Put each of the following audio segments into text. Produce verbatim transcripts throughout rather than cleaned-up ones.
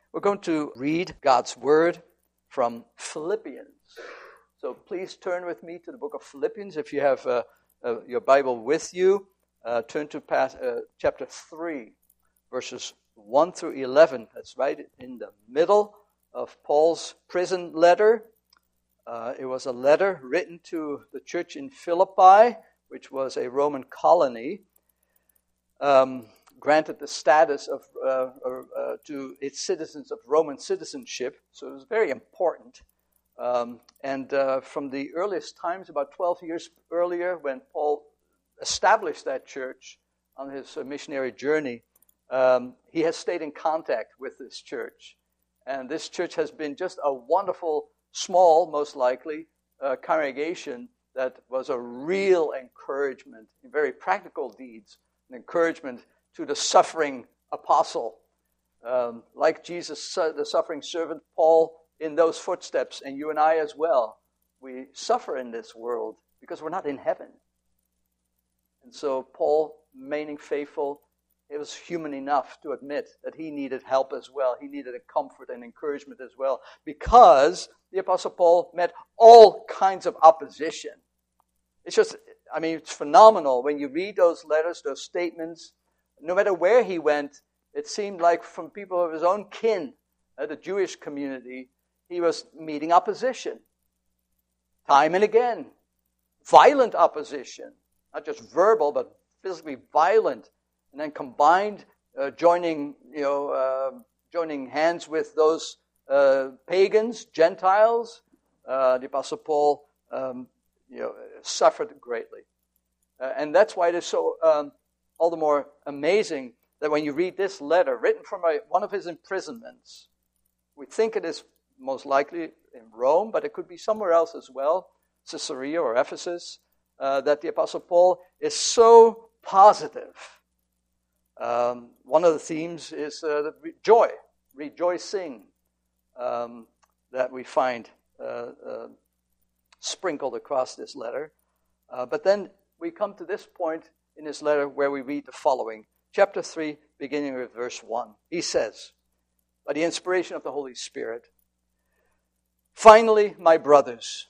We're going to read God's Word from Philippians. So please turn with me to the book of Philippians. If you have uh, uh, your Bible with you, uh, turn to past, uh, chapter three, verses one through eleven. That's right in the middle of Paul's prison letter. Uh, it was a letter written to the church in Philippi, which was a Roman colony, um, granted the status of uh, uh, to its citizens of Roman citizenship. So it was very important. Um, and uh, from the earliest times, about twelve years earlier, when Paul established that church on his uh, missionary journey, um, he has stayed in contact with this church. And this church has been just a wonderful, small, most likely, uh, congregation that was a real encouragement in very practical deeds, an encouragement to the suffering apostle. Um, like Jesus, the suffering servant, Paul, in those footsteps, and you and I as well, we suffer in this world because we're not in heaven. And so Paul, remaining faithful, it was human enough to admit that he needed help as well. He needed a comfort and encouragement as well, because the Apostle Paul met all kinds of opposition. It's just, I mean, it's phenomenal when you read those letters, those statements. No matter where he went, it seemed like from people of his own kin, uh, the Jewish community, he was meeting opposition. Time and again. Violent opposition. Not just verbal, but physically violent. And then combined, uh, joining, you know, uh, joining hands with those uh, pagans, Gentiles. Uh, the Apostle Paul, um, you know, suffered greatly. Uh, and that's why it is so... Um, all the more amazing that when you read this letter, written from a, one of his imprisonments, we think it is most likely in Rome, but it could be somewhere else as well, Caesarea or Ephesus, uh, that the Apostle Paul is so positive. Um, one of the themes is uh, the re- joy, rejoicing, um, that we find uh, uh, sprinkled across this letter. Uh, but then we come to this point in his letter where we read the following. Chapter three, beginning with verse one. He says, by the inspiration of the Holy Spirit, finally, my brothers,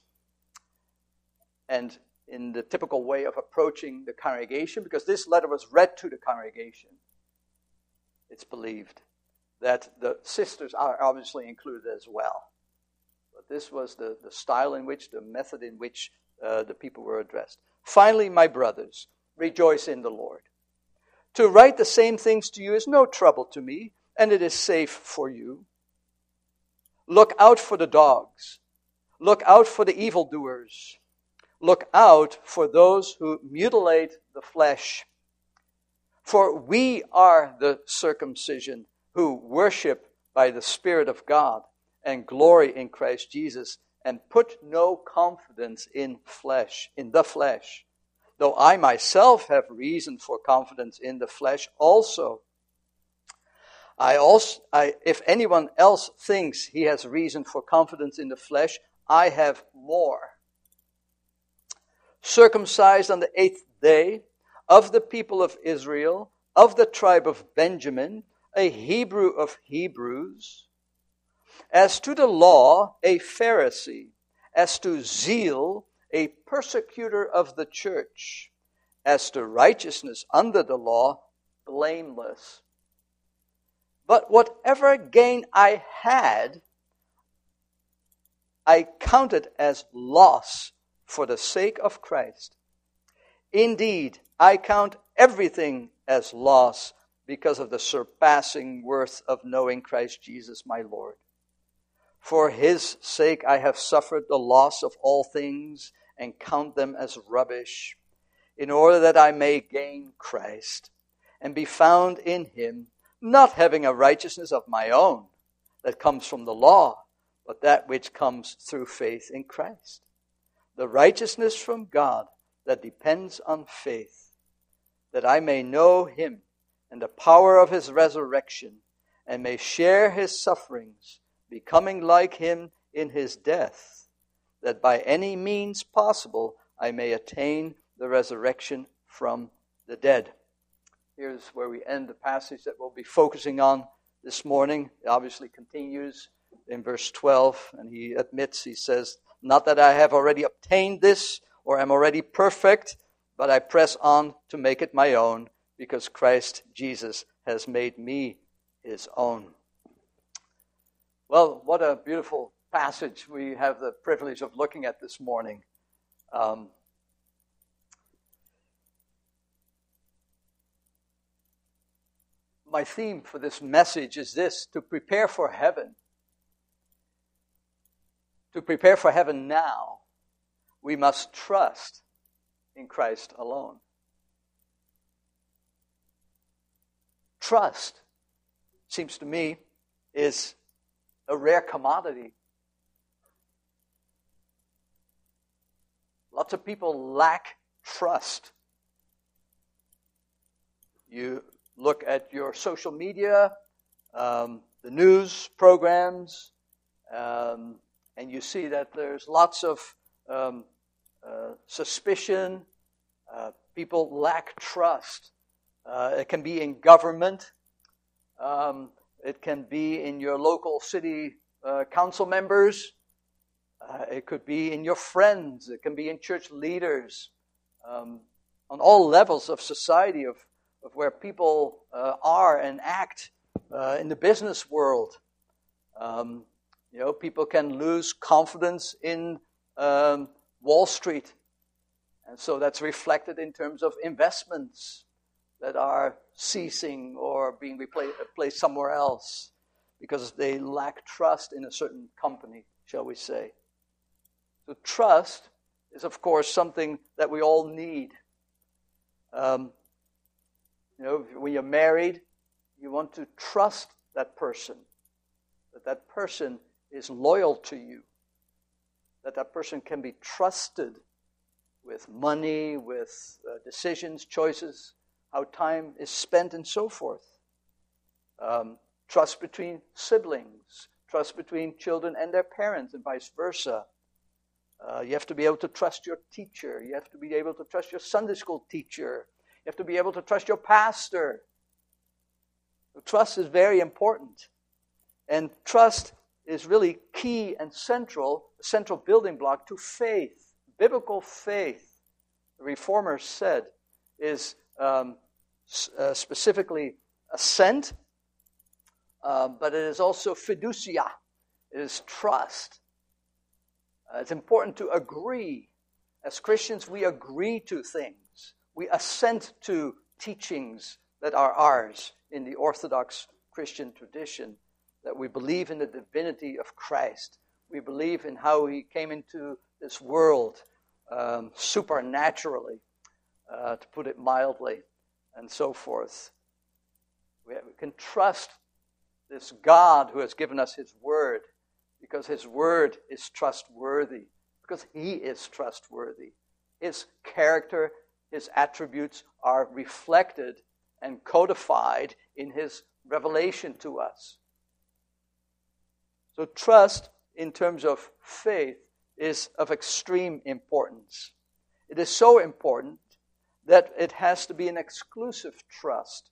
and in the typical way of approaching the congregation, because this letter was read to the congregation, it's believed that the sisters are obviously included as well. But this was the, the style in which, the method in which uh, the people were addressed. Finally, my brothers, rejoice in the Lord. To write the same things to you is no trouble to me, and it is safe for you. Look out for the dogs. Look out for the evildoers. Look out for those who mutilate the flesh. For we are the circumcision who worship by the Spirit of God and glory in Christ Jesus and put no confidence in flesh, in the flesh. Though I myself have reason for confidence in the flesh also. I also, I, if anyone else thinks he has reason for confidence in the flesh, I have more. Circumcised on the eighth day, of the people of Israel, of the tribe of Benjamin, a Hebrew of Hebrews. As to the law, a Pharisee. As to zeal, a persecutor of the church. As to righteousness under the law, blameless. But whatever gain I had, I counted as loss for the sake of Christ. Indeed, I count everything as loss because of the surpassing worth of knowing Christ Jesus my Lord. For his sake I have suffered the loss of all things and count them as rubbish, in order that I may gain Christ and be found in him, not having a righteousness of my own that comes from the law, but that which comes through faith in Christ. The righteousness from God that depends on faith, that I may know him and the power of his resurrection, and may share his sufferings, becoming like him in his death, that by any means possible I may attain the resurrection from the dead. Here's where we end the passage that we'll be focusing on this morning. It obviously continues in verse twelve, and he admits, he says, "Not that I have already obtained this or am already perfect, but I press on to make it my own, because Christ Jesus has made me his own." Well, what a beautiful passage we have the privilege of looking at this morning. Um, my theme for this message is this: to prepare for heaven. To prepare for heaven now, we must trust in Christ alone. Trust, seems to me, is a rare commodity. Lots of people lack trust. You look at your social media, um, the news programs, um, and you see that there's lots of um, uh, suspicion. Uh, people lack trust. Uh, it can be in government. Um, it can be in your local city uh, council members. Uh, it could be in your friends. It can be in church leaders. Um, on all levels of society, of, of where people uh, are and act uh, in the business world. Um, you know, people can lose confidence in um, Wall Street. And so that's reflected in terms of investments that are ceasing or being replaced, placed somewhere else because they lack trust in a certain company, shall we say. So trust is, of course, something that we all need. Um, you know, when you're married, you want to trust that person, that that person is loyal to you, that that person can be trusted with money, with uh, decisions, choices, how time is spent, and so forth. Um, trust between siblings, trust between children and their parents, and vice versa. Uh, you have to be able to trust your teacher. You have to be able to trust your Sunday school teacher. You have to be able to trust your pastor. So trust is very important. And trust is really key and central, a central building block to faith. Biblical faith, the Reformers said, is um, uh, specifically assent, uh, but it is also fiducia. It is trust. Uh, it's important to agree. As Christians, we agree to things. We assent to teachings that are ours in the Orthodox Christian tradition, that we believe in the divinity of Christ. We believe in how he came into this world um, supernaturally, uh, to put it mildly, and so forth. We, we can trust this God who has given us his word, because his word is trustworthy, because he is trustworthy. His character, his attributes are reflected and codified in his revelation to us. So trust, in terms of faith, is of extreme importance. It is so important that it has to be an exclusive trust.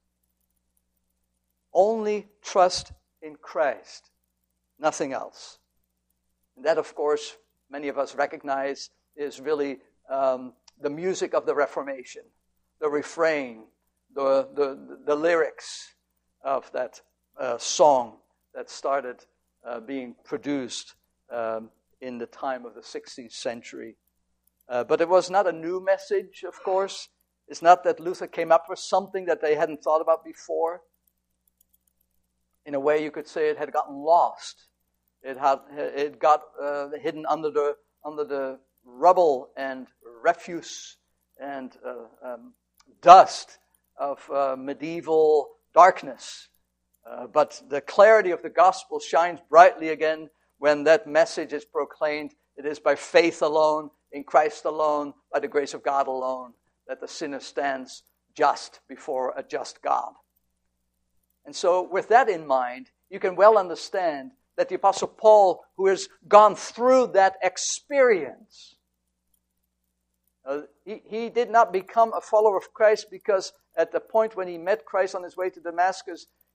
Only trust in Christ, nothing else. And that, of course, many of us recognize is really um, the music of the Reformation, the refrain, the, the, the lyrics of that uh, song that started uh, being produced um, in the time of the sixteenth century. Uh, but it was not a new message, of course. It's not that Luther came up with something that they hadn't thought about before. In a way, you could say it had gotten lost. It had it got uh, hidden under the under the rubble and refuse and uh, um, dust of uh, medieval darkness. Uh, but the clarity of the gospel shines brightly again when that message is proclaimed. It is by faith alone, in Christ alone, by the grace of God alone, that the sinner stands just before a just God. And so with that in mind, you can well understand that the Apostle Paul, who has gone through that experience, uh, he, he did not become a follower of Christ because at the point when he met Christ on his way to Damascus,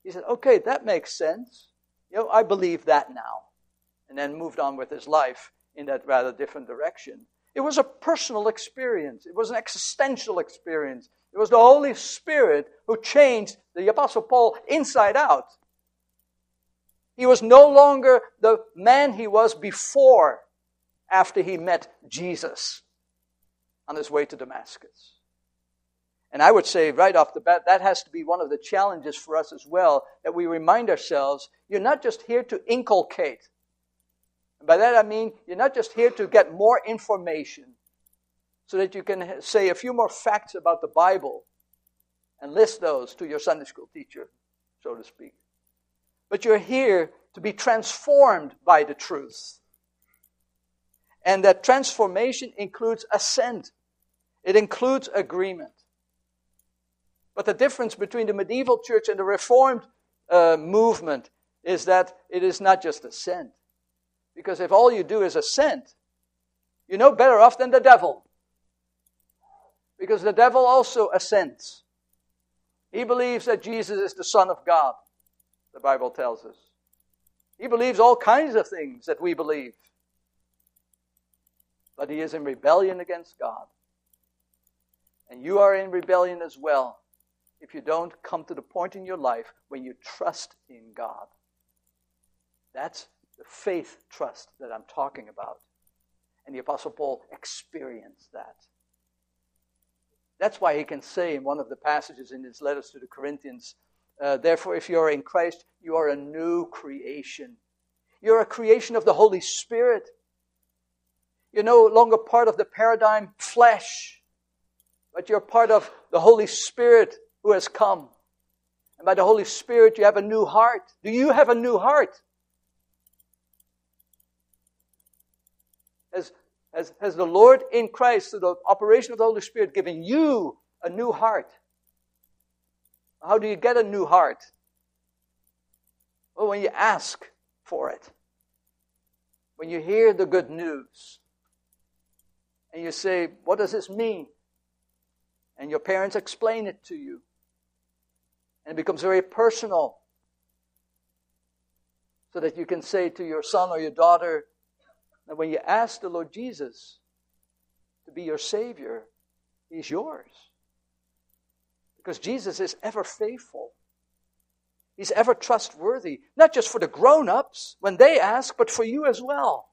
He said, okay, that makes sense. You know, I believe that now. And then moved on with his life in that rather different direction. It was a personal experience. It was an existential experience. It was the Holy Spirit who changed the Apostle Paul inside out. He was no longer the man he was before, after he met Jesus on his way to Damascus. And I would say right off the bat, that has to be one of the challenges for us as well, that we remind ourselves, you're not just here to inculcate. And by that I mean, you're not just here to get more information so that you can say a few more facts about the Bible and list those to your Sunday school teacher, so to speak. But you're here to be transformed by the truth. And that transformation includes assent. It includes agreement. But the difference between the medieval church and the Reformed uh, movement is that it is not just assent. Because if all you do is assent, you're no better off than the devil. Because the devil also assents. He believes that Jesus is the Son of God, the Bible tells us. He believes all kinds of things that we believe. But he is in rebellion against God. And you are in rebellion as well if you don't come to the point in your life when you trust in God. That's the faith trust that I'm talking about. And the Apostle Paul experienced that. That's why he can say in one of the passages in his letters to the Corinthians, uh, therefore if you are in Christ, you are a new creation. You're a creation of the Holy Spirit. You're no longer part of the paradigm flesh, but you're part of the Holy Spirit who has come. And by the Holy Spirit, you have a new heart. Do you have a new heart? Has, has, has the Lord in Christ, through the operation of the Holy Spirit, given you a new heart? How do you get a new heart? Well, when you ask for it. When you hear the good news. And you say, what does this mean? And your parents explain it to you. And it becomes very personal. So that you can say to your son or your daughter, that when you ask the Lord Jesus to be your Savior, He's yours. Because Jesus is ever faithful. He's ever trustworthy. Not just for the grown-ups when they ask, but for you as well.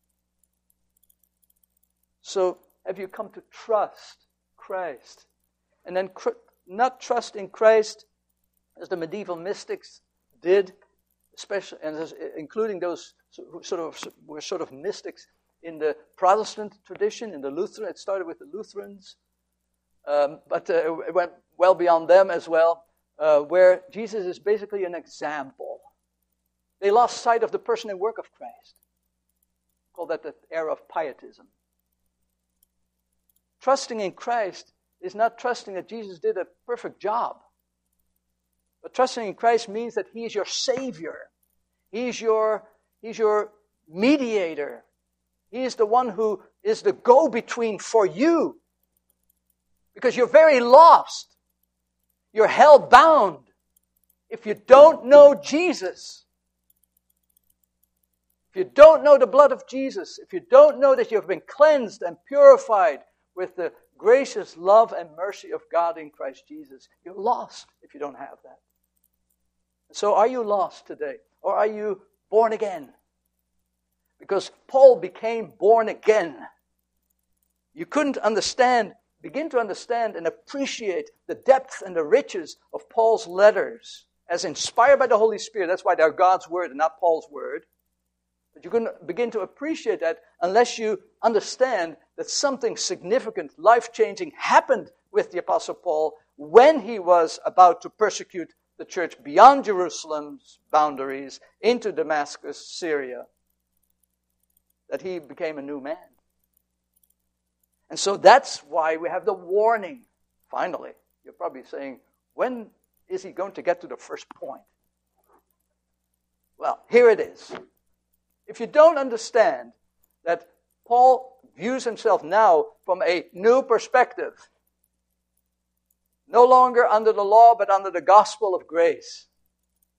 So, have you come to trust Christ? And then cr- not trust in Christ as the medieval mystics did, especially, and as, including those who sort of were sort of mystics in the Protestant tradition, in the Lutheran. It started with the Lutherans, um, but uh, it went well beyond them as well, uh, where Jesus is basically an example. They lost sight of the person and work of Christ. Call that the era of pietism. Trusting in Christ is not trusting that Jesus did a perfect job. But trusting in Christ means that He is your Savior. He's your, he's your mediator. He is the one who is the go-between for you. Because you're very lost. You're hell-bound if you don't know Jesus. If you don't know the blood of Jesus, if you don't know that you have been cleansed and purified with the gracious love and mercy of God in Christ Jesus, you're lost if you don't have that. So are you lost today? Or are you born again? Because Paul became born again. You couldn't understand, begin to understand and appreciate the depth and the riches of Paul's letters as inspired by the Holy Spirit. That's why they're God's word and not Paul's word. But you couldn't begin to appreciate that unless you understand that something significant, life-changing happened with the Apostle Paul when he was about to persecute the church beyond Jerusalem's boundaries into Damascus, Syria. That he became a new man. And so that's why we have the warning. Finally, you're probably saying, when is he going to get to the first point? Well, here it is. If you don't understand that Paul views himself now from a new perspective, no longer under the law, but under the gospel of grace,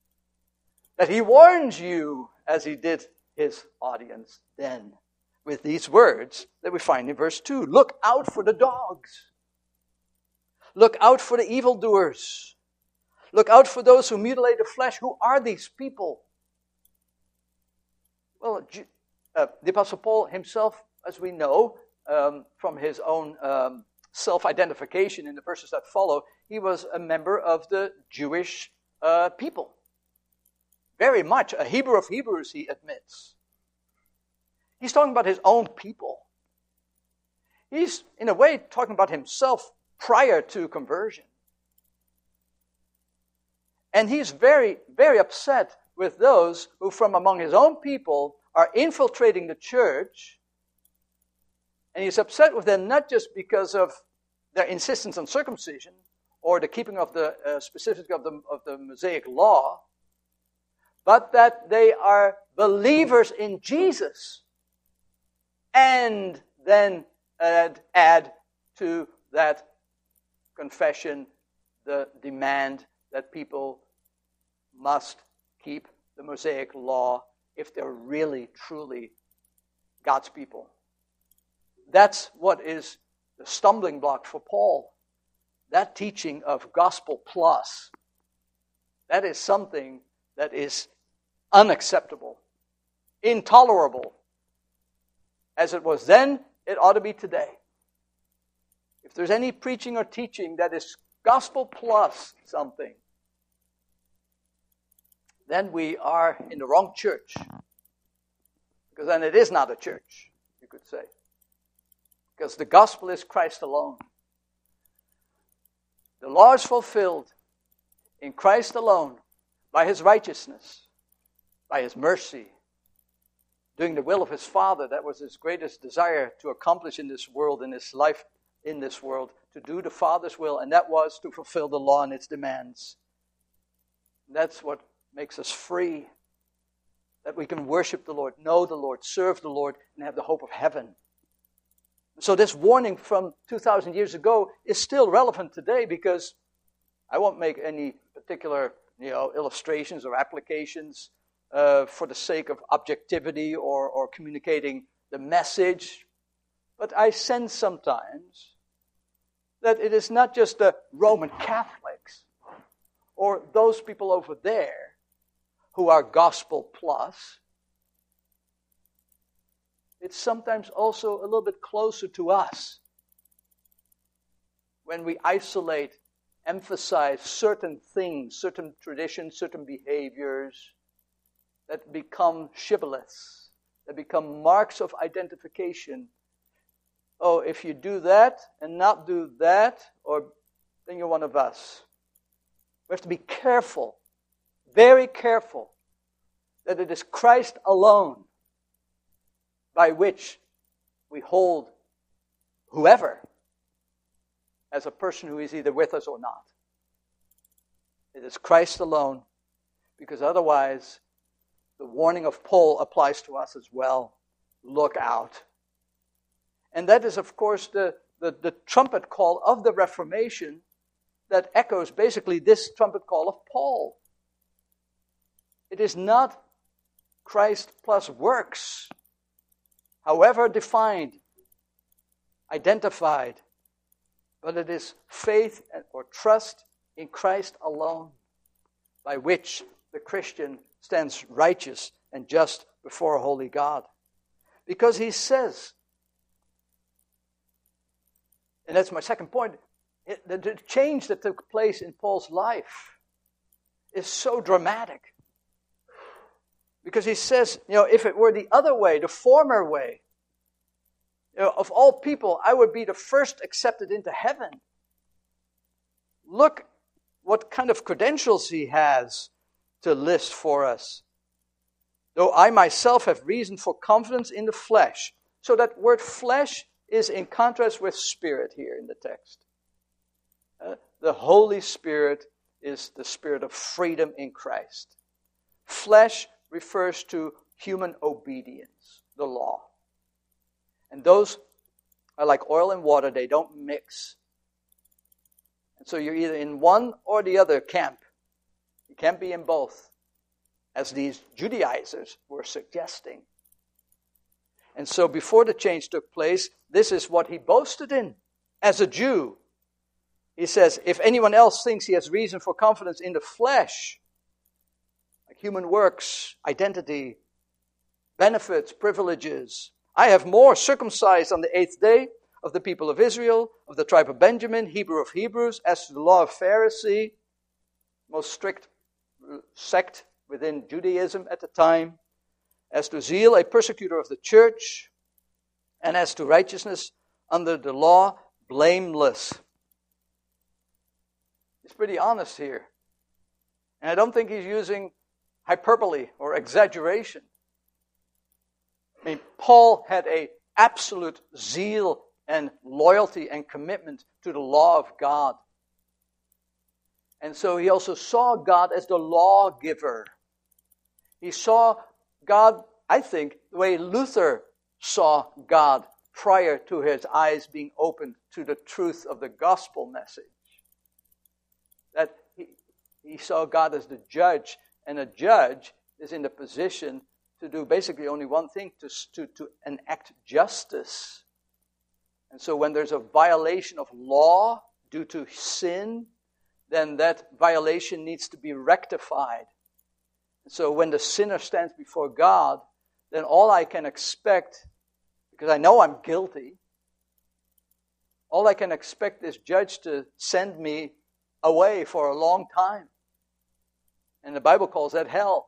that he warns you as he did his audience then, with these words that we find in verse two. Look out for the dogs. Look out for the evildoers. Look out for those who mutilate the flesh. Who are these people? Well, uh, the Apostle Paul himself, as we know, um, from his own um, self-identification in the verses that follow, he was a member of the Jewish uh, people. Very much a Hebrew of Hebrews, he admits. He's talking about his own people. He's, in a way, talking about himself prior to conversion. And he's very, very upset with those who from among his own people are infiltrating the church. And he's upset with them not just because of their insistence on circumcision or the keeping of the uh, specifics of the, of the Mosaic law, but that they are believers in Jesus. And then add, add to that confession the demand that people must keep the Mosaic law if they're really, truly God's people. That's what is the stumbling block for Paul. That teaching of gospel plus, that is something that is unacceptable, intolerable. As it was then, it ought to be today. If there's any preaching or teaching that is gospel plus something, then we are in the wrong church. Because then it is not a church, you could say. Because the gospel is Christ alone. The law is fulfilled in Christ alone, by his righteousness, by his mercy, doing the will of his Father. That was his greatest desire to accomplish in this world, in his life in this world, to do the Father's will, and that was to fulfill the law and its demands. And that's what makes us free, that we can worship the Lord, know the Lord, serve the Lord, and have the hope of heaven. So this warning from two thousand years ago is still relevant today, because I won't make any particular, you know, illustrations or applications uh, for the sake of objectivity or, or communicating the message. But I sense sometimes that it is not just the Roman Catholics or those people over there who are gospel plus. It's sometimes also a little bit closer to us when we isolate, emphasize certain things, certain traditions, certain behaviors that become shibboleths, that become marks of identification. Oh, if you do that and not do that, or then you're one of us. We have to be careful, very careful, that it is Christ alone by which we hold whoever as a person who is either with us or not. It is Christ alone, because otherwise the warning of Paul applies to us as well. Look out. And that is, of course, the, the, the trumpet call of the Reformation that echoes basically this trumpet call of Paul. It is not Christ plus works, however defined, identified, but it is faith or trust in Christ alone, by which the Christian stands righteous and just before a holy God. Because he says, and that's my second point, it, the, the change that took place in Paul's life is so dramatic. Because he says, you know, if it were the other way, the former way, you know, of all people, I would be the first accepted into heaven. Look what kind of credentials he has to list for us. Though I myself have reason for confidence in the flesh. So that word flesh is in contrast with spirit here in the text. Uh, the Holy Spirit is the spirit of freedom in Christ. Flesh refers to human obedience, the law. And those are like oil and water, they don't mix. And so you're either in one or the other camp. You can't be in both. as these Judaizers were suggesting. And so before the change took place, this is what he boasted in as a Jew. He says, if anyone else thinks he has reason for confidence in the flesh, like human works, identity, benefits, privileges, I have more, circumcised on the eighth day, of the people of Israel, of the tribe of Benjamin, Hebrew of Hebrews, as to the law of Pharisee, most strict sect within Judaism at the time, as to zeal, a persecutor of the church, and as to righteousness under the law, blameless. He's pretty honest here. And I don't think he's using hyperbole or exaggeration. I mean, Paul had an absolute zeal and loyalty and commitment to the law of God. And so he also saw God as the lawgiver. He saw God, I think, the way Luther saw God prior to his eyes being opened to the truth of the gospel message. That he, he saw God as the judge, and a judge is in the position to do basically only one thing, to, to, to enact justice. And so when there's a violation of law due to sin, then that violation needs to be rectified. And so when the sinner stands before God, then all I can expect, because I know I'm guilty, all I can expect this judge to send me away for a long time. And the Bible calls that hell.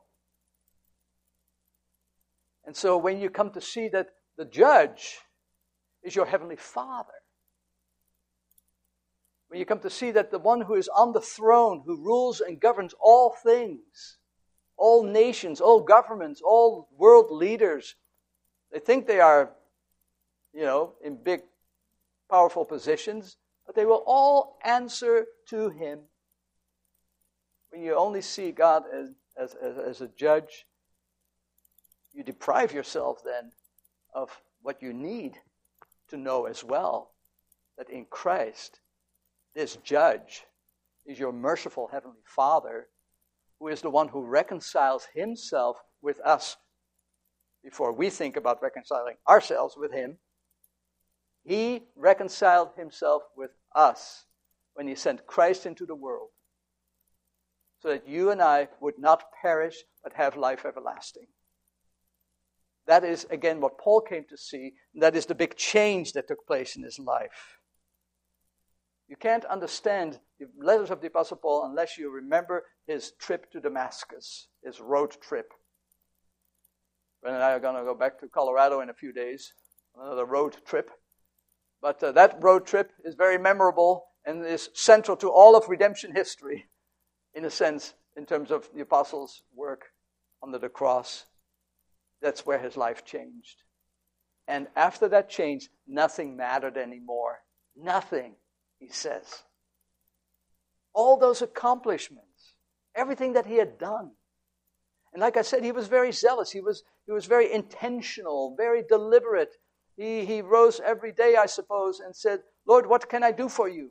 And so when you come to see that the judge is your heavenly Father, when you come to see that the one who is on the throne, who rules and governs all things, all nations, all governments, all world leaders, they think they are, you know, in big, powerful positions, but they will all answer to Him. When you only see God as, as, as, as a judge, you deprive yourself then of what you need to know as well, that in Christ, this judge is your merciful Heavenly Father, who is the one who reconciles Himself with us before we think about reconciling ourselves with Him. He reconciled Himself with us when He sent Christ into the world, so that you and I would not perish, but have life everlasting. That is, again, what Paul came to see, and that is the big change that took place in his life. You can't understand the letters of the Apostle Paul unless you remember his trip to Damascus, his road trip. Ben and I are going to go back to Colorado in a few days, another road trip. But uh, that road trip is very memorable and is central to all of redemption history, in a sense, in terms of the apostles' work under the cross. That's where his life changed. And after that change, nothing mattered anymore. Nothing, he says. All those accomplishments, everything that he had done. And like I said, he was very zealous. He was, he was very intentional, very deliberate. He, he rose every day, I suppose, and said, Lord, what can I do for you?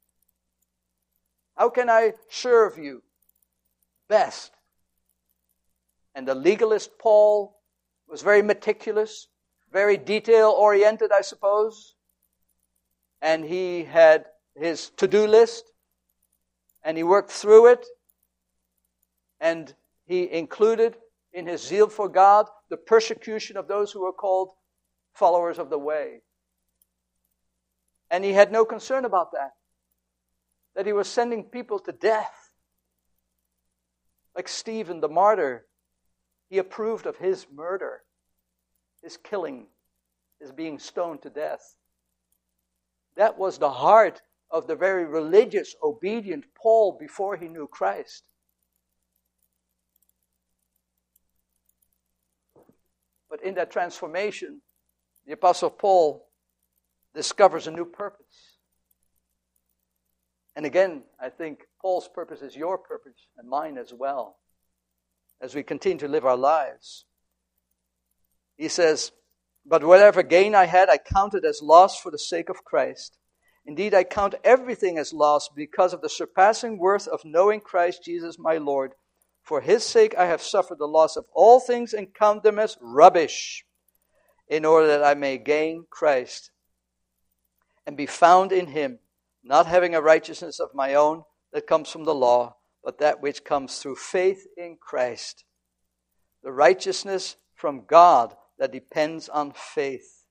How can I serve you best? And the legalist Paul was very meticulous, very detail-oriented, I suppose. And he had his to-do list, and he worked through it. And he included in his zeal for God the persecution of those who were called followers of the way. And he had no concern about that, that he was sending people to death. Like Stephen the martyr, he approved of his murder, his killing, his being stoned to death. That was the heart of the very religious, obedient Paul before he knew Christ. But in that transformation, the Apostle Paul discovers a new purpose. And again, I think Paul's purpose is your purpose and mine as well, as we continue to live our lives. He says, but whatever gain I had, I counted as loss for the sake of Christ. Indeed, I count everything as loss because of the surpassing worth of knowing Christ Jesus my Lord, For his sake I have suffered the loss of all things and count them as rubbish, in order that I may gain Christ and be found in him, not having a righteousness of my own that comes from the law, but that which comes through faith in Christ, the righteousness from God that depends on faith,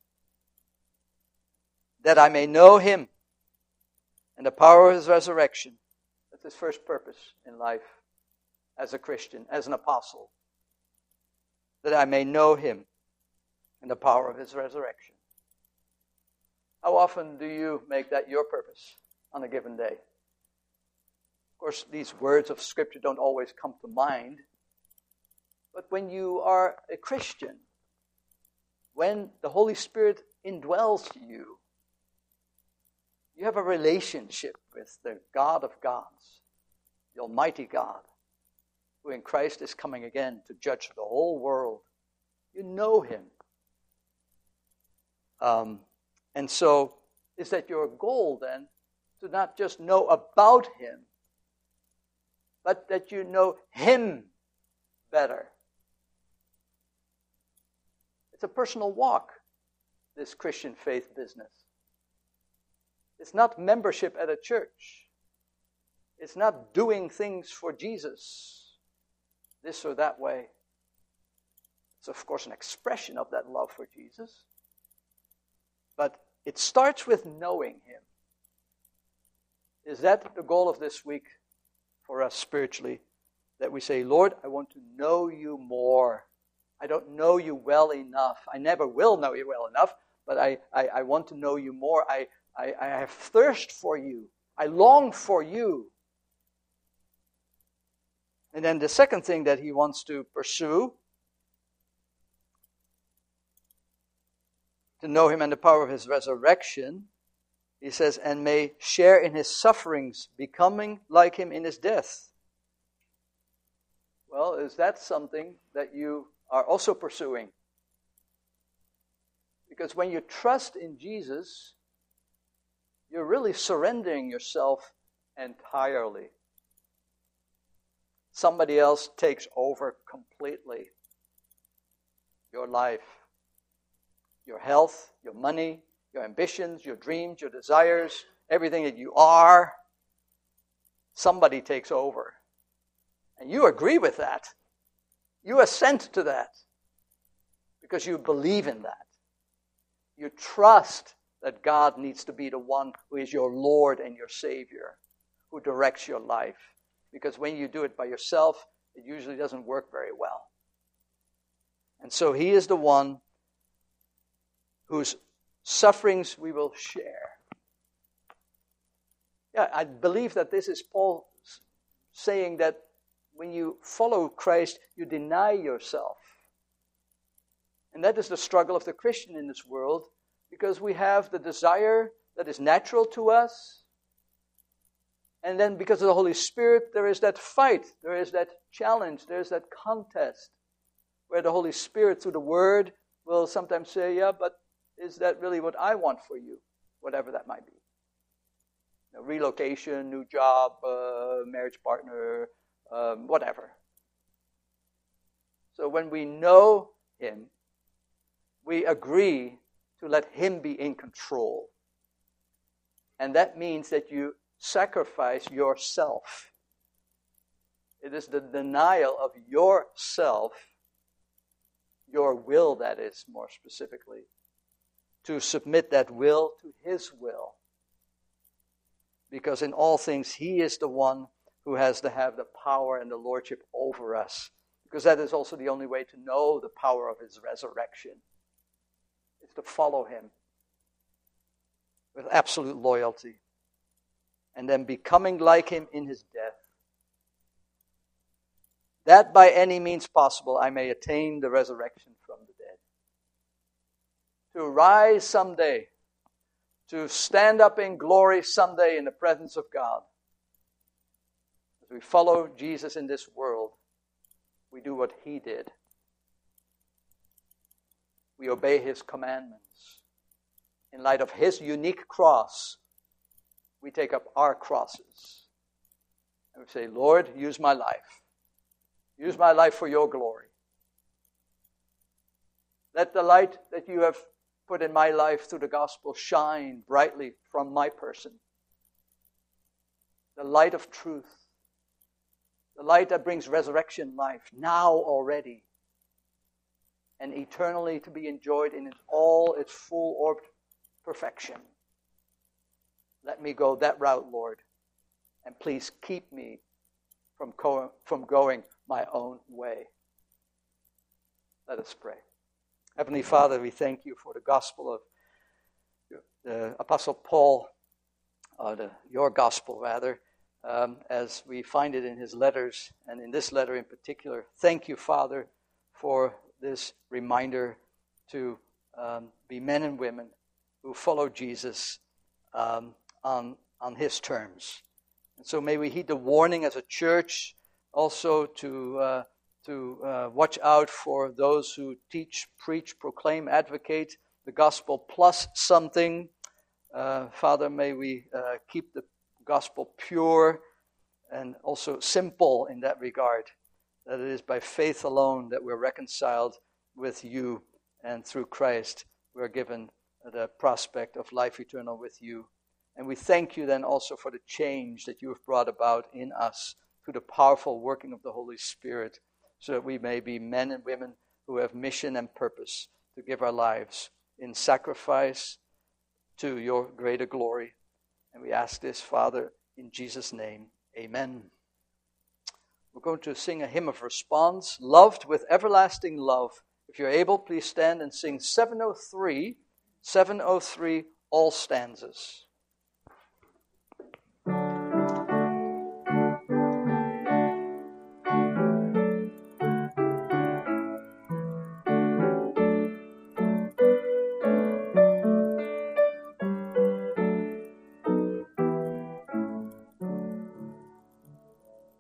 that I may know him and the power of his resurrection. That's his first purpose in life as a Christian, as an apostle, that I may know him and the power of his resurrection. How often do you make that your purpose on a given day? Of course, these words of Scripture don't always come to mind. But when you are a Christian, when the Holy Spirit indwells you, you have a relationship with the God of gods, the Almighty God, who in Christ is coming again to judge the whole world. You know him. Um, and so, is that your goal then, to not just know about him, but that you know him better? It's a personal walk, this Christian faith business. It's not membership at a church. It's not doing things for Jesus, this or that way. It's of course an expression of that love for Jesus. But it starts with knowing him. Is that the goal of this week for us spiritually? That we say, Lord, I want to know you more. I don't know you well enough. I never will know you well enough, but I, I, I want to know you more. I, I, I have thirst for you. I long for you. And then the second thing that he wants to pursue, to know him and the power of his resurrection, he says, and may share in his sufferings, becoming like him in his death. Well, is that something that you are also pursuing? Because when you trust in Jesus, you're really surrendering yourself entirely. Somebody else takes over completely your life. Your health, your money, your ambitions, your dreams, your desires, everything that you are, somebody takes over. And you agree with that. You assent to that because you believe in that. You trust that God needs to be the one who is your Lord and your Savior, who directs your life. Because when you do it by yourself, it usually doesn't work very well. And so he is the one whose sufferings we will share. Yeah, I believe that this is Paul saying that when you follow Christ, you deny yourself. And that is the struggle of the Christian in this world, because we have the desire that is natural to us. And then because of the Holy Spirit, there is that fight, there is that challenge, there is that contest, where the Holy Spirit, through the Word, will sometimes say, yeah, but is that really what I want for you? Whatever that might be. You know, relocation, new job, uh, marriage partner, um, whatever. So when we know him, we agree to let him be in control. And that means that you sacrifice yourself. It is the denial of yourself, your will, that is, more specifically, to submit that will to his will. Because in all things, he is the one who has to have the power and the lordship over us. Because that is also the only way to know the power of his resurrection. Is to follow him with absolute loyalty. And then becoming like him in his death. That by any means possible I may attain the resurrection from the dead. To rise someday, to stand up in glory someday in the presence of God. As we follow Jesus in this world, we do what he did. We obey his commandments. In light of his unique cross, we take up our crosses. And we say, Lord, use my life. Use my life for your glory. Let the light that you have put in my life through the gospel shine brightly from my person. The light of truth. The light that brings resurrection life now already. And eternally to be enjoyed in its, all its full-orbed perfection. Let me go that route, Lord. And please keep me from, co- from going my own way. Let us pray. Heavenly Father, we thank you for the gospel of the Apostle Paul, or the, your gospel rather, um, as we find it in his letters, and in this letter in particular. Thank you, Father, for this reminder to um, be men and women who follow Jesus um, on, on his terms. And so may we heed the warning as a church also to uh, to uh, watch out for those who teach, preach, proclaim, advocate the gospel plus something. Uh, Father, may we uh, keep the gospel pure and also simple in that regard, that it is by faith alone that we're reconciled with you, and through Christ we're given the prospect of life eternal with you. And we thank you then also for the change that you have brought about in us through the powerful working of the Holy Spirit, so that we may be men and women who have mission and purpose to give our lives in sacrifice to your greater glory. And we ask this, Father, in Jesus' name. Amen. We're going to sing a hymn of response, Loved with Everlasting Love. If you're able, please stand and sing seven oh three, seven oh three, all stanzas.